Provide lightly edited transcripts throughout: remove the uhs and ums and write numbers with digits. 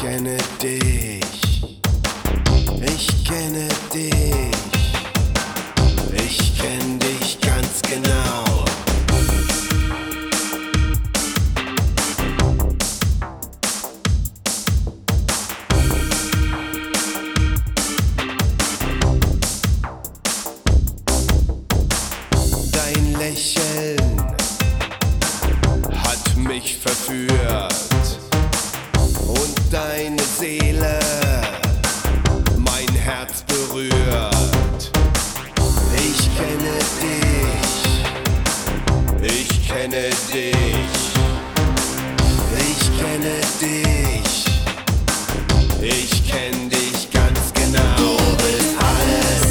kenne dich, ich kenne dich, ich kenn dich ganz genau. Dein Lächeln hat mich verführt und deine Seele mein Herz berührt. Ich kenne dich, ich kenne dich, ich kenne dich, ich kenn dich ganz genau. Du bist alles,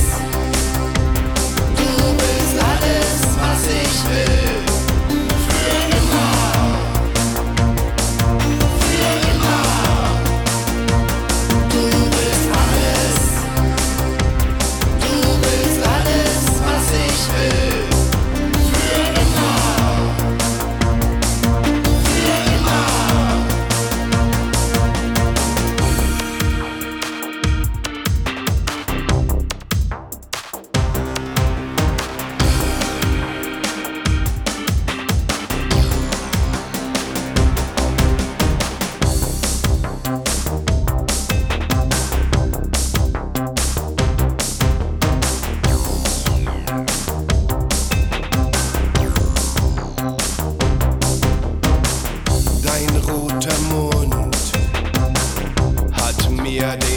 du bist alles, was ich will. Dein roter Mund hat mir den